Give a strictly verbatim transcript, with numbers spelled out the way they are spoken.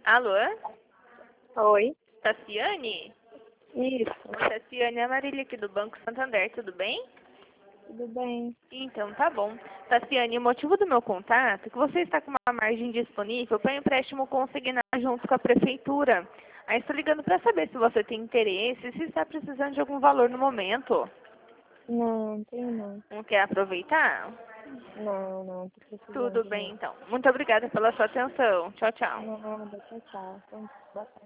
Alô? Oi. Tassiane? Isso. Tassiane, é a Marília aqui do Banco Santander, tudo bem? Tudo bem? Então, tá bom. Tassiane, o motivo do meu contato é que você está com uma margem disponível para empréstimo consignado junto com a prefeitura. Aí estou ligando para saber se você tem interesse, se está precisando de algum valor no momento. Não, não tenho não. Não quer aproveitar? Não, não, tô precisando Tudo de bem, não. então. Muito obrigada pela sua atenção. Tchau, tchau. Nada, tchau, tchau. Boa tarde.